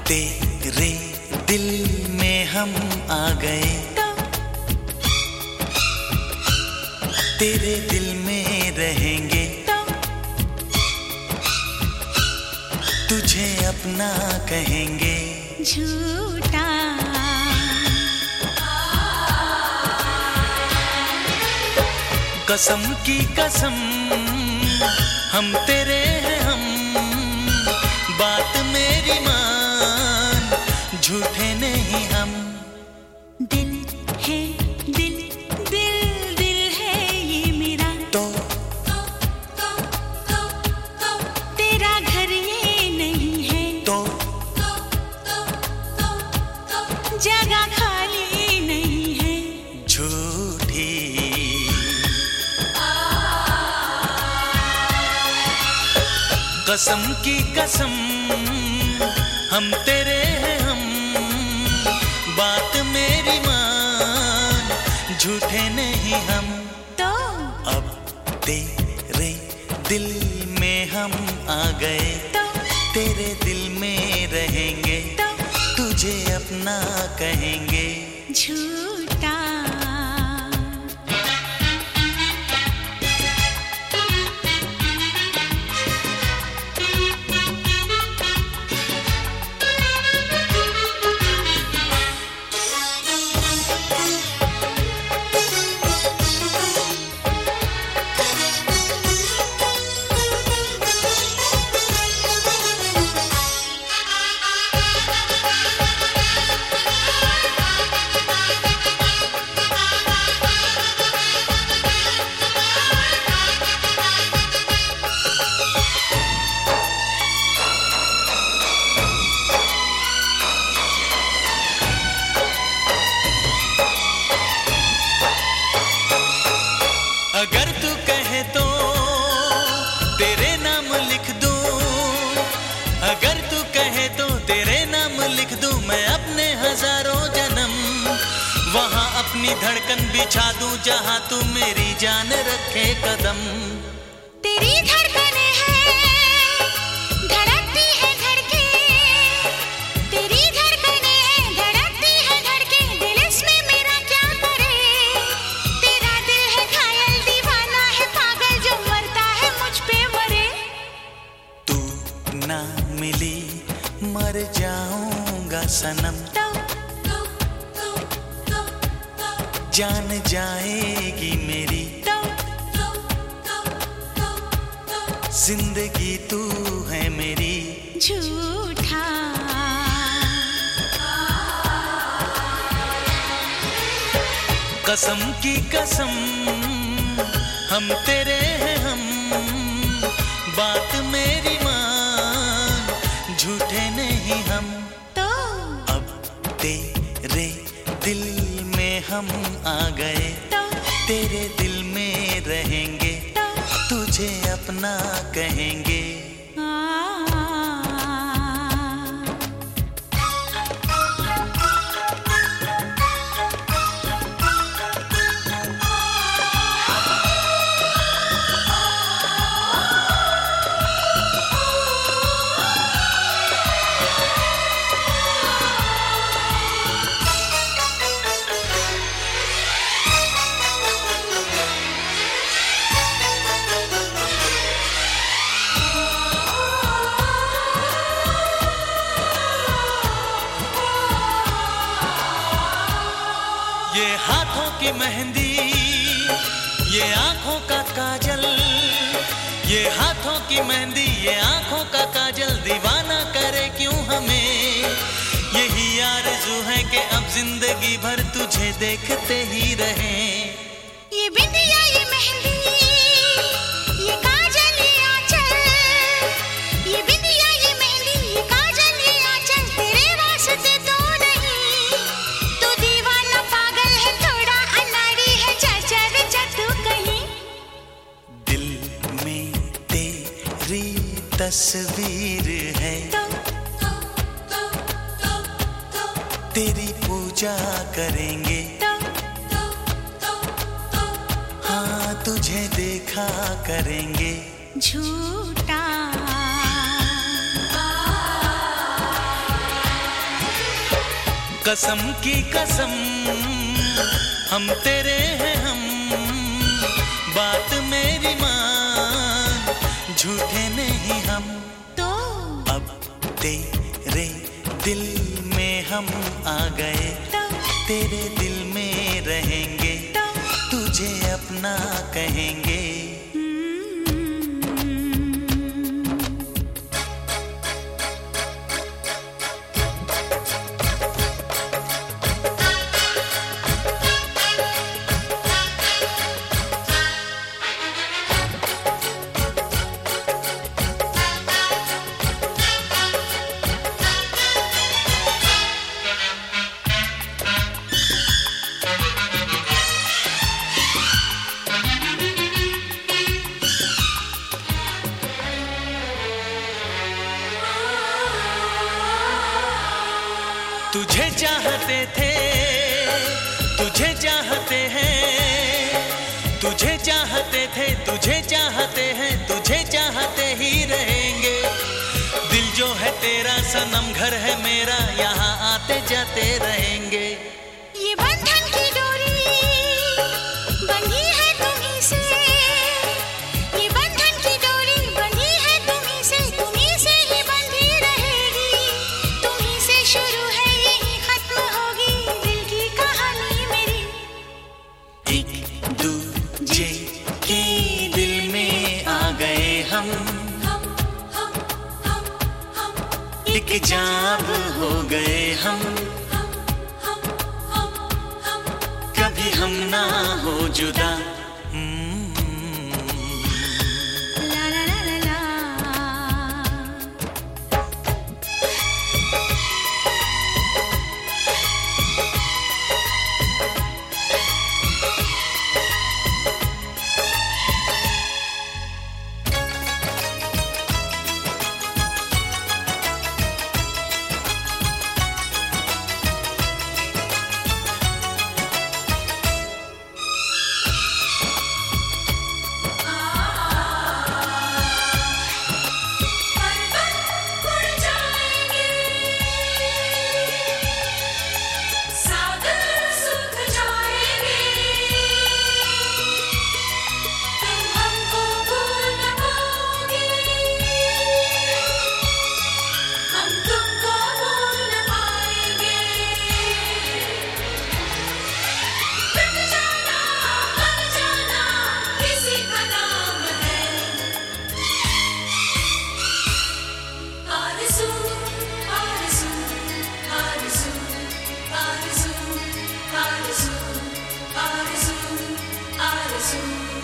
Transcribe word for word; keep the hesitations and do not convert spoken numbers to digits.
तेरे दिल में हम आ गए, तेरे दिल में रहेंगे, तुझे अपना कहेंगे। झूठा कसम की कसम हम तेरे हैं हम, बात मेरी मान, झूठे नहीं हम। दिल है दिल दिल दिल है ये मेरा, तो तेरा घर ये नहीं है, तो जगह खाली नहीं है। झूठी कसम की कसम हम तेरे हैं हम, बात मेरी मान, झूठे नहीं हम। तो अब तेरे दिल में हम आ गए, तो तेरे दिल में रहेंगे, तो तुझे अपना कहेंगे। झूठा अगर तू कहे तो तेरे नाम लिख दूं, अगर तू कहे तो तेरे नाम लिख दूं, मैं अपने हजारों जन्म वहां अपनी धड़कन बिछा दूं, जहां तू मेरी जान रखे कदम। तेरी धड़कनें हैं धड़कती है धड़के, तेरी धड़कनें हैं धड़कती है धड़के, दिल इसमें मेरा क्या करे। तेरा दिल है घायल दीवाना है पागल, जो मरता है मुझ पे मरे। तू ना मिली मर जाऊंगा सनम, जान जाएगी मेरी जिंदगी, तू है मेरी। झूठा कसम की कसम हम तेरे हैं हम, बात मेरी मान, झूठे नहीं हम। तो अब तेरे दिल में हम आ गए, तो तेरे दिल में रहेंगे, तो तुझे अपना कहेंगे। ये हाथों की मेहंदी, ये आंखों का काजल, ये हाथों की मेहंदी, ये आंखों का काजल, दीवाना करे क्यों हमें। यही आरज़ू है कि अब जिंदगी भर तुझे देखते ही रहें। ये बिंदिया ये मेहंदी ये काजल ये आंचल, ये बिंदिया ये मेहंदी ये काजल ये आंचल, तेरे वास्ते तो नहीं। तू दीवाना पागल है थोड़ा अनाड़ी है, चाचा रे तू कहीं। दिल में तेरी तस्वीर है, तो तेरी पूजा करेंगे, हाँ तुझे देखा करेंगे। झूठा कसम की कसम हम तेरे हैं हम, बात मेरी मान, झूठे नहीं हम। तो अब तेरे दिल में हम आ गए, तो तेरे दिल में रहेंगे, तो तुझे अपना कहेंगे। तुझे चाहते थे, तुझे चाहते हैं, तुझे चाहते थे, तुझे चाहते हैं, तुझे चाहते ही रहेंगे। दिल जो है तेरा सनम, घर है मेरा, यहाँ आते जाते रहेंगे। ये बंधन की डोरी बंधी है तुम्हीं से, ये बंधन की डोरी बंधी है तुम्हीं से, तुम्हीं से ही बंधी रहेगी, तुम्हीं से शुरू है यही खत्म होगी दिल की कहानी मेरी। एक दूजे के दिल में आ गए हम, एक जाब हो गए हम, कभी हम ना हो जुदा। ला ला ला ला ला। Arzu, arzu, arzu, arzu.